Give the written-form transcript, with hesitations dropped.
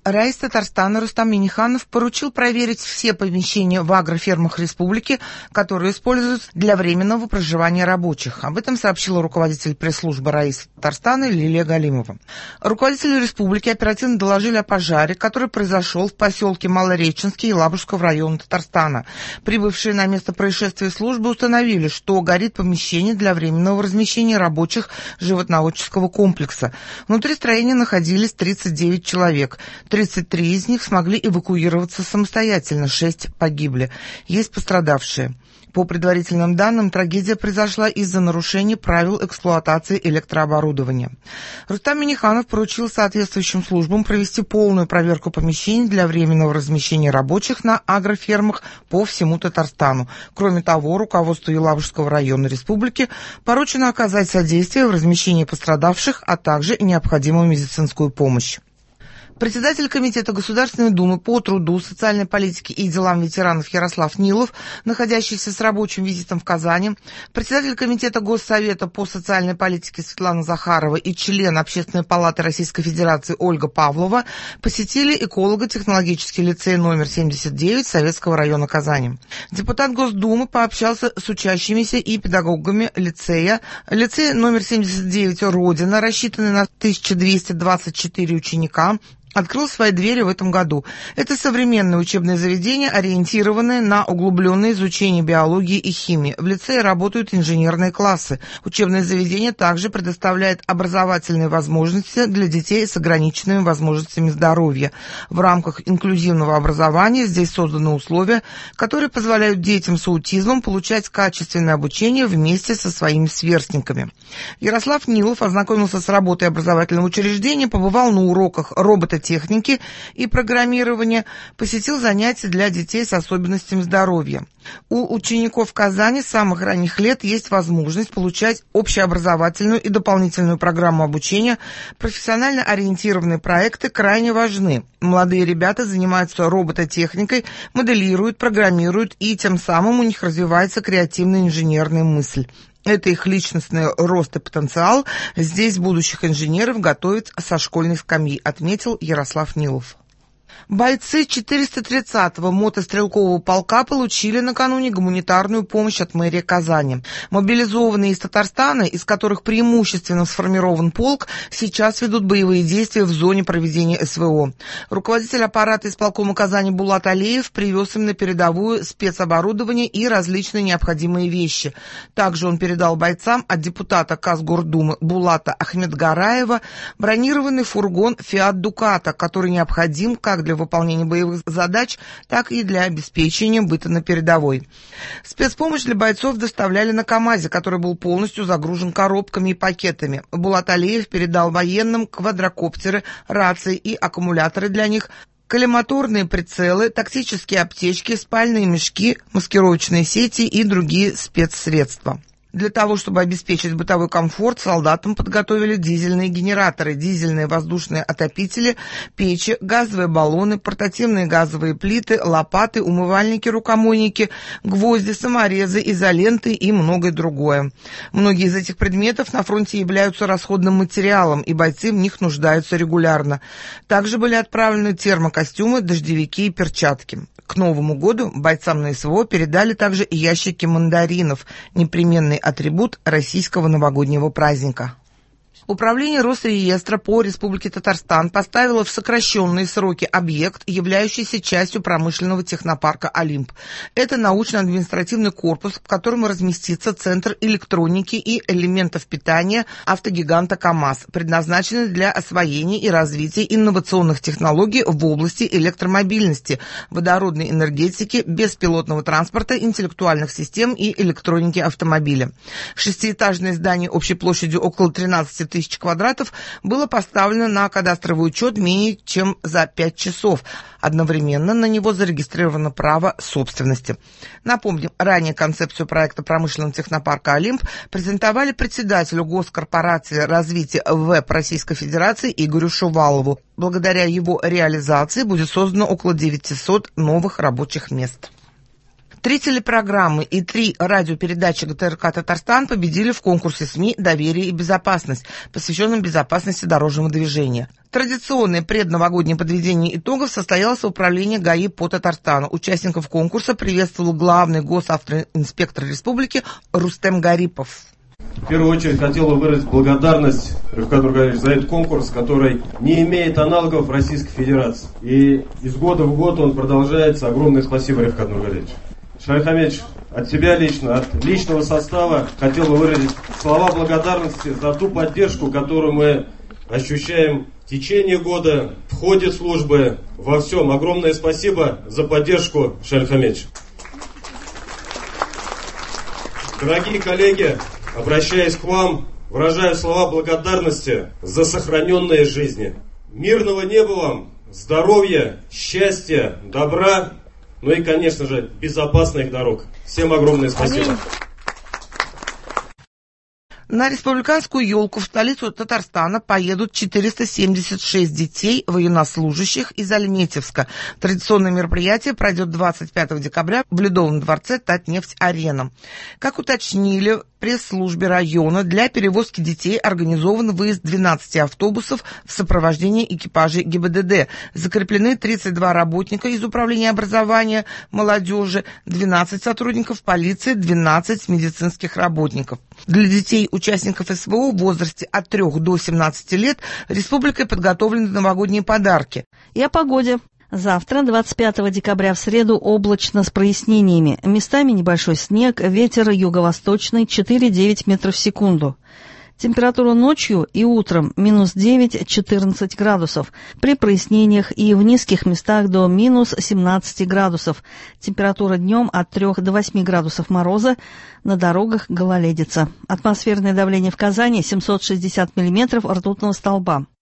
Раис Татарстана Рустам Минниханов поручил проверить все помещения в агрофермах республики, которые используются для временного проживания рабочих. Об этом сообщила руководитель пресс-службы Раиса Татарстана Лилия Галимова. Руководители республики оперативно доложили о пожаре, который произошел в поселке Малореченский Елабужского района Татарстана. Прибывшие на место происшествия службы установили, что горит помещение для временного размещения рабочих животноводческого комплекса. Внутри строения находились 39 человек. 33 из них смогли эвакуироваться самостоятельно, 6 погибли. Есть пострадавшие. По предварительным данным, трагедия произошла из-за нарушения правил эксплуатации электрооборудования. Рустам Минниханов поручил соответствующим службам провести полную проверку помещений для временного размещения рабочих на агрофермах по всему Татарстану. Кроме того, руководству Елабужского района республики поручено оказать содействие в размещении пострадавших, а также необходимую медицинскую помощь. Председатель Комитета Государственной Думы по труду, социальной политике и делам ветеранов Ярослав Нилов, находящийся с рабочим визитом в Казани, председатель Комитета Госсовета по социальной политике Светлана Захарова и член Общественной палаты Российской Федерации Ольга Павлова посетили эколого-технологический лицей номер 79 Советского района Казани. Депутат Госдумы пообщался с учащимися и педагогами лицея. Лицей номер 79 «Родина», рассчитанный на 1224 ученика, открыл свои двери в этом году. Это современное учебное заведение, ориентированное на углубленное изучение биологии и химии. В лицее работают инженерные классы. Учебное заведение также предоставляет образовательные возможности для детей с ограниченными возможностями здоровья. В рамках инклюзивного образования здесь созданы условия, которые позволяют детям с аутизмом получать качественное обучение вместе со своими сверстниками. Ярослав Нилов ознакомился с работой образовательного учреждения, побывал на уроках робототехники и программирования, посетил занятия для детей с особенностями здоровья. У учеников Казани с самых ранних лет есть возможность получать общеобразовательную и дополнительную программу обучения. Профессионально ориентированные проекты крайне важны. Молодые ребята занимаются робототехникой, моделируют, программируют, и тем самым у них развивается креативная инженерная мысль. Это их личностный рост и потенциал. Здесь будущих инженеров готовят со школьной скамьи, отметил Ярослав Нилов. Бойцы 430-го мотострелкового полка получили накануне гуманитарную помощь от мэрии Казани. Мобилизованные из Татарстана, из которых преимущественно сформирован полк, сейчас ведут боевые действия в зоне проведения СВО. Руководитель аппарата исполкома Казани Булат Алиев привез им на передовую спецоборудование и различные необходимые вещи. Также он передал бойцам от депутата Казгордумы Булата Ахмедгараева бронированный фургон «Фиат Дуката», который необходим как для выполнения боевых задач, так и для обеспечения быта на передовой. Спецпомощь для бойцов доставляли на КАМАЗе, который был полностью загружен коробками и пакетами. Булат Алиев передал военным квадрокоптеры, рации и аккумуляторы для них, коллиматорные прицелы, тактические аптечки, спальные мешки, маскировочные сети и другие спецсредства. Для того, чтобы обеспечить бытовой комфорт, солдатам подготовили дизельные генераторы, дизельные воздушные отопители, печи, газовые баллоны, портативные газовые плиты, лопаты, умывальники, рукомойники, гвозди, саморезы, изоленты и многое другое. Многие из этих предметов на фронте являются расходным материалом, и бойцы в них нуждаются регулярно. Также были отправлены термокостюмы, дождевики и перчатки. К Новому году бойцам на СВО передали также ящики мандаринов, непременный атрибут российского новогоднего праздника. Управление Росреестра по Республике Татарстан поставило в сокращенные сроки объект, являющийся частью промышленного технопарка «Олимп». Это научно-административный корпус, в котором разместится Центр электроники и элементов питания автогиганта КАМАЗ, предназначенный для освоения и развития инновационных технологий в области электромобильности, водородной энергетики, беспилотного транспорта, интеллектуальных систем и электроники автомобиля. Шестиэтажное здание общей площадью около 13 тысяч квадратов было поставлено на кадастровый учет менее чем за 5 часов. Одновременно на него зарегистрировано право собственности. Напомним, ранее концепцию проекта промышленного технопарка «Олимп» презентовали председателю Госкорпорации развития ВЭП Российской Федерации Игорю Шувалову. Благодаря его реализации будет создано около 900 новых рабочих мест. 3 телепрограммы и 3 радиопередачи ГТРК «Татарстан» победили в конкурсе СМИ «Доверие и безопасность», посвященном безопасности дорожного движения. Традиционное предновогоднее подведение итогов состоялось в управлении ГАИ по Татарстану. Участников конкурса приветствовал главный госавтоинспектор республики Рустем Гарипов. В первую очередь хотел бы выразить благодарность, Ривкат Нургалевич, за этот конкурс, который не имеет аналогов в Российской Федерации. И из года в год он продолжается. Огромное спасибо, Ривкат Нургалевич. Шарик Хамедович, от себя лично, от личного состава хотел бы выразить слова благодарности за ту поддержку, которую мы ощущаем в течение года, в ходе службы, во всем. Огромное спасибо за поддержку, Шарик Хамедович. Дорогие коллеги, обращаясь к вам, выражаю слова благодарности за сохраненные жизни. Мирного неба вам, здоровья, счастья, добра, ну и, конечно же, безопасных дорог. Всем огромное спасибо. На республиканскую елку в столицу Татарстана поедут 476 детей военнослужащих из Альметьевска. Традиционное мероприятие пройдет 25 декабря в Ледовом дворце Татнефть-Арена. Как уточнили в пресс-службе района, для перевозки детей организован выезд 12 автобусов в сопровождении экипажей ГИБДД. Закреплены 32 работника из Управления образования молодежи, 12 сотрудников полиции, 12 медицинских работников. Для детей участников СВО в возрасте от 3 до 17 лет республикой подготовлены новогодние подарки. И о погоде. Завтра, 25 декабря, в среду, облачно с прояснениями. Местами небольшой снег, ветер юго-восточный 4-9 метров в секунду. Температура ночью и утром минус 9-14 градусов. При прояснениях и в низких местах до минус 17 градусов. Температура днем от 3 до 8 градусов мороза. На дорогах гололедица. Атмосферное давление в Казани 760 миллиметров ртутного столба.